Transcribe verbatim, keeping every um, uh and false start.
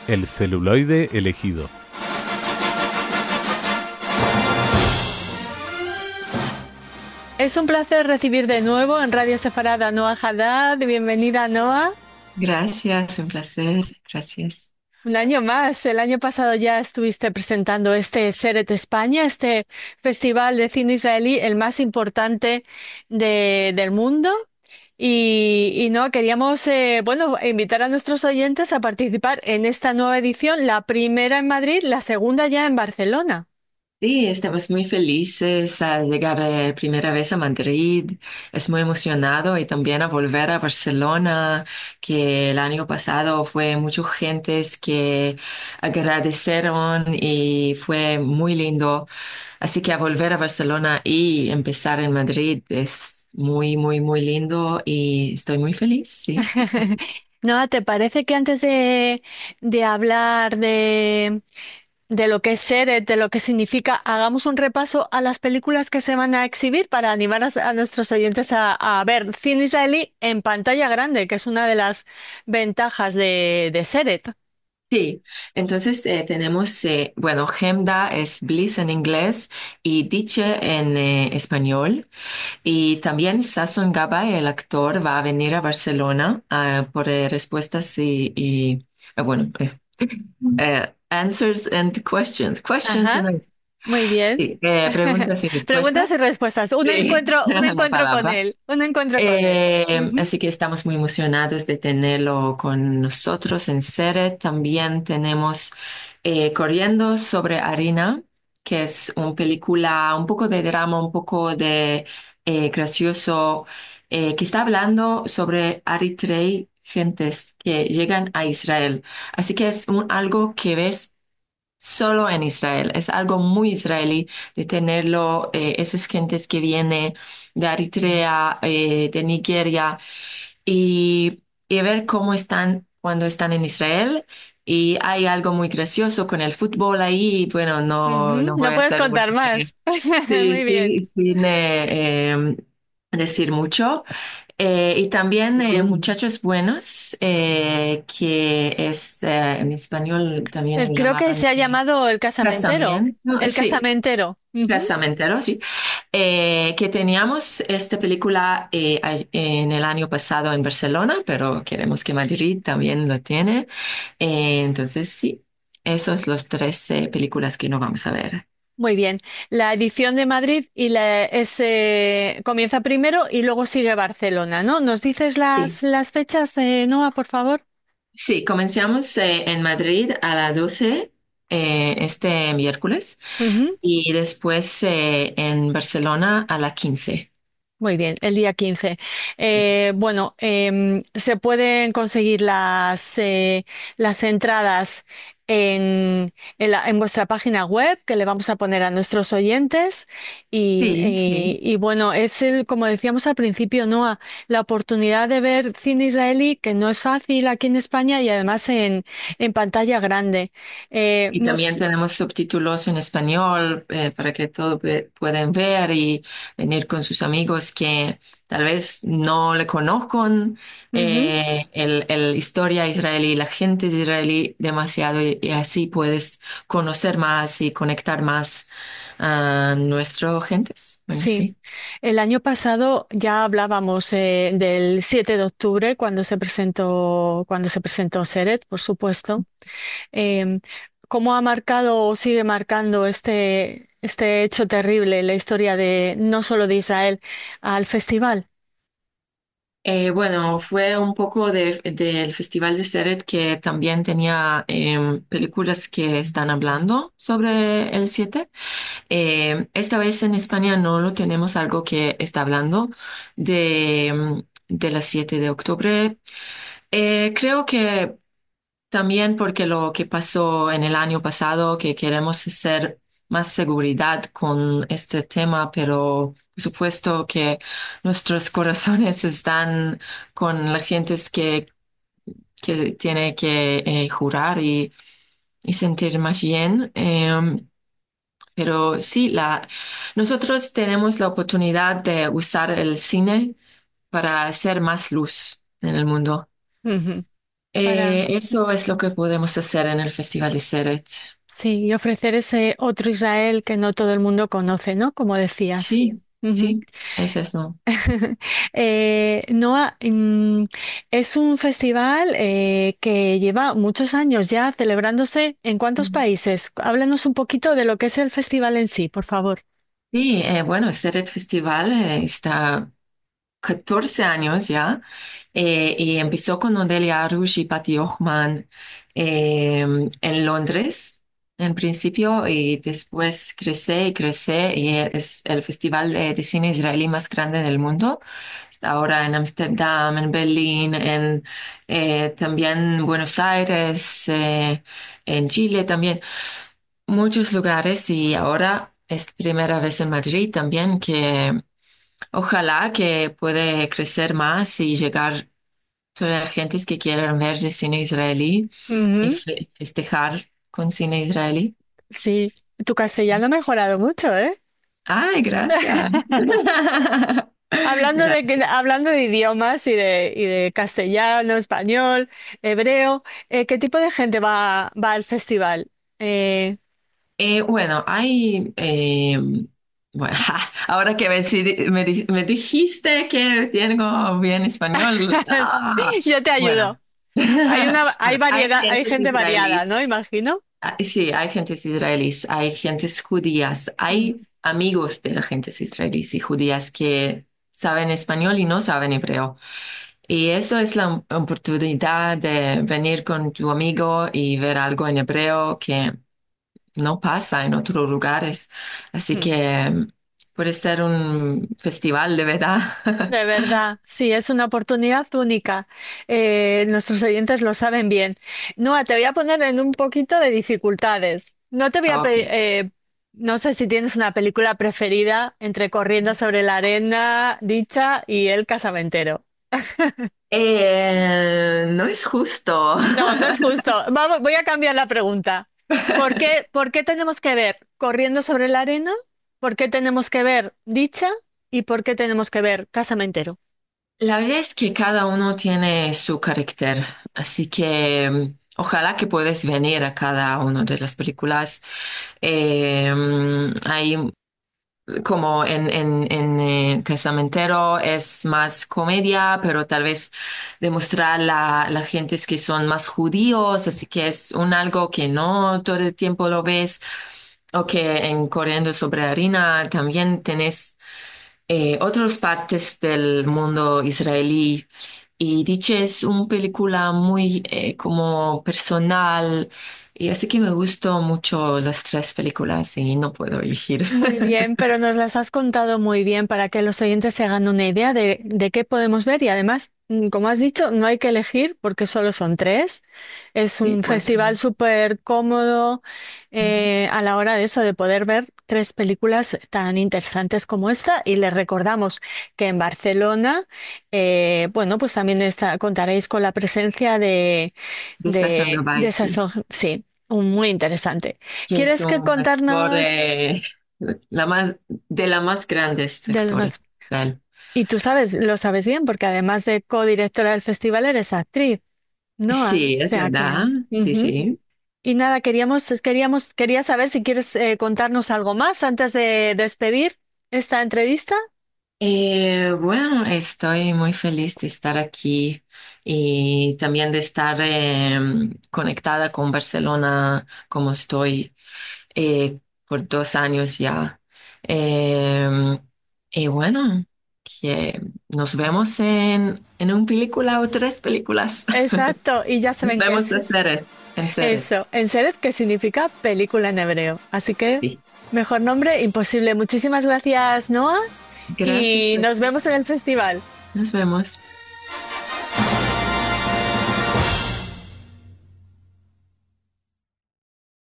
El celuloide elegido. Es un placer recibir de nuevo en Radio Separada a Noa Haddad. Bienvenida, Noa. Gracias, un placer, gracias. Un año más. El año pasado ya estuviste presentando este Seret España, este festival de cine israelí, el más importante de- del mundo. Y, y no, queríamos, eh, bueno, invitar a nuestros oyentes a participar en esta nueva edición, la primera en Madrid, la segunda ya en Barcelona. Sí, estamos muy felices al llegar eh, primera vez a Madrid. Es muy emocionado y también a volver a Barcelona, que el año pasado fue mucha gente que agradecieron y fue muy lindo. Así que a volver a Barcelona y empezar en Madrid es muy, muy, muy lindo y estoy muy feliz, sí. Noa, ¿te parece que antes de, de hablar de de lo que es Seret, de lo que significa, hagamos un repaso a las películas que se van a exhibir para animar a, a nuestros oyentes a, a ver cine israelí en pantalla grande, que es una de las ventajas de, de Seret. Sí, entonces eh, tenemos, eh, bueno, Hemda es Bliss en inglés y Diche en eh, español. Y también Sasson Gabay, el actor, va a venir a Barcelona ah, por eh, respuestas y, y, ah, bueno, eh, eh, answers and questions. Questions Ajá, and answers. muy bien. Sí, eh, preguntas y Preguntas respuestas. y respuestas. Un Sí, encuentro, un la encuentro con palabra. él. Un encuentro con él. Eh, Ujú, así que estamos muy emocionados de tenerlo con nosotros en serie. También tenemos eh, Corriendo sobre Harina, que es una película un poco de drama, un poco de eh, gracioso, eh, que está hablando sobre Eritrei, gentes que llegan a Israel. Así que es un- algo que ves solo en Israel. Es algo muy israelí de tenerlo, eh, esas gentes que vienen de Eritrea, eh, de Nigeria, y, y ver cómo están cuando están en Israel. Y hay algo muy gracioso con el fútbol ahí. Bueno, no, ujú. no voy No a puedes hacer mucho, contar más. sí, Muy bien. sí, sin eh, em, decir mucho. Eh, y también eh, Muchachos Buenos, eh, que es eh, en español también El- le creo que llamaban se ha llamado El Casamentero. Casamiento, El sí, Casamentero. Ujú. Casamentero, sí. Eh, que teníamos esta película eh, a- en el año pasado en Barcelona, pero queremos que Madrid también lo tiene. Eh, entonces, sí, esos los tres eh, películas que no vamos a ver. Muy bien. La edición de Madrid y la, es, eh, comienza primero y luego sigue Barcelona, ¿no? ¿Nos dices Sí. las, las fechas, eh, Noa, por favor? Sí, comenzamos eh, en Madrid a las doce eh, este miércoles Ujú. y después eh, en Barcelona a las quince. Muy bien, el día quince. Eh, bueno, em, se pueden conseguir las, eh, las entradas en, en la- en vuestra página web, que le vamos a poner a nuestros oyentes. Y, Sí, y- sí. y bueno, es el, como decíamos al principio, Noa, la oportunidad de ver cine israelí, que no es fácil aquí en España y además en, en pantalla grande. Eh, Y también nos, tenemos subtítulos en español eh, para que todos ve- puedan ver y venir con sus amigos que tal vez no le conozcan Ujú. eh, el, el historia israelí, la gente de israelí demasiado y, y así puedes conocer más y conectar más a nuestras gentes. Bueno, Sí, sí. el año pasado ya hablábamos eh, del siete de octubre cuando se presentó, cuando se presentó Seret, por supuesto. Em, ¿Cómo ha marcado o sigue marcando este, este hecho terrible en la historia de no solo de Israel al festival? Eh, bueno, fue un poco de- del Festival de Seret que también tenía em, películas que están hablando sobre el siete. Eh, esta vez en España no lo tenemos algo que está hablando de, mm, de las siete de octubre. Eh, creo que también porque lo que pasó en el año pasado, que queremos hacer más seguridad con este tema, pero por supuesto que nuestros corazones están con la gente que, que tiene que eh, jurar y, y sentir más bien. Em, pero sí, la, nosotros tenemos la oportunidad de usar el cine para hacer más luz en el mundo. Ujú. para, Eh, eso es lo que podemos hacer en el Festival de Ceret. sí, y ofrecer ese otro Israel que no todo el mundo conoce, ¿no? Como decías. Sí, Ujú. sí, es eso. Eh, Noa, mm, es un festival eh, que lleva muchos años ya celebrándose. ¿En cuántos países? Háblanos un poquito de lo que es el festival en sí, por favor. Sí, eh, bueno, Ceret Festival eh, está catorce años ya, eh, y empezó con Odelia Arush y Patty Hochman eh, en Londres en principio, y después crece y crece y es el festival de, de cine israelí más grande del mundo. Está ahora en Ámsterdam, en Berlín, en eh, también Buenos Aires, eh, en Chile también, muchos lugares, y ahora es primera vez en Madrid también, que ojalá que puede crecer más y llegar toda la gente que quieren ver de cine israelí y Ujú. fe- festejar con cine israelí. Sí, tu castellano ha mejorado mucho, ¿eh? Ay, gracias. Hablando de, Gracias. que- hablando de idiomas y de, y de castellano, español, hebreo, eh, ¿qué tipo de gente va, va al festival? Eh, Eh, bueno, hay, eh, bueno, ahora que me, di- me di- me dijiste que tengo bien español, ah, yo te bueno, ayudo. Hay una, hay bueno, hay variedad, hay gentes gente variada, israelíes. ¿no? Imagino. Ah, sí, hay gentes israelíes, hay gentes judías, Mm, hay amigos de las gentes israelíes y judías que saben español y no saben hebreo. Y eso es la oportunidad de venir con tu amigo y ver algo en hebreo que no pasa en otros lugares. Así mm. que mm, puede ser un festival de verdad. De verdad, sí, es una oportunidad única. Eh, nuestros oyentes lo saben bien. Noa, te voy a poner en un poquito de dificultades. No te voy a pedir, Ok. eh, no sé si tienes una película preferida entre Corriendo sobre la arena, Dicha y El casamentero. Eh, no es justo. No, no es justo. Vamos, voy a cambiar la pregunta. ¿Por qué, por qué tenemos que ver Corriendo sobre la arena? ¿Por qué tenemos que ver Dicha? ¿Y por qué tenemos que ver Casamentero? La verdad es que cada uno tiene su carácter, así que mm, ojalá que puedas venir a cada una de las películas. Eh, mm, hay como en, en, en eh, Casamentero es más comedia, pero tal vez demostrar la, la gente que son más judíos, así que es un algo que no todo el tiempo lo ves. O que en Corriendo sobre Harina también tenés eh, otras partes del mundo israelí. Y Dice es una película muy eh, como personal, y así que me gustó mucho las tres películas y no puedo elegir. Muy bien, pero nos las has contado muy bien para que los oyentes se hagan una idea de, de qué podemos ver y además, mm, como has dicho, no hay que elegir porque solo son tres. Es Sí, un pues. festival súper cómodo eh, a la hora de eso, de poder ver tres películas tan interesantes como esta y les recordamos que en Barcelona, eh, bueno, pues también está, contaréis con la presencia de, De Sasson de, de esas, Gabay, sí, un- muy interesante. que es ¿Quieres que un actor contarnos? eh, la más, de la más grandes De los actores más. de Israel. Y tú sabes, lo sabes bien, porque además de codirectora del festival, eres actriz, ¿no? Ah, Sí, o es sea verdad, que. sí, Ujú. sí. Y nada, queríamos, queríamos, quería saber si quieres eh, contarnos algo más antes de despedir esta entrevista. Eh, bueno, estoy muy feliz de estar aquí y también de estar eh, conectada con Barcelona como estoy eh, por dos años ya. Eh, y bueno, que nos vemos en, en una película o tres películas. Exacto, y ya Nos saben que vemos es en serie, en serie. eso, en Seret, que significa película en hebreo. Así que, Sí. mejor nombre imposible. Muchísimas gracias, Noah, Gracias y a nos ti. vemos en el festival. Nos vemos.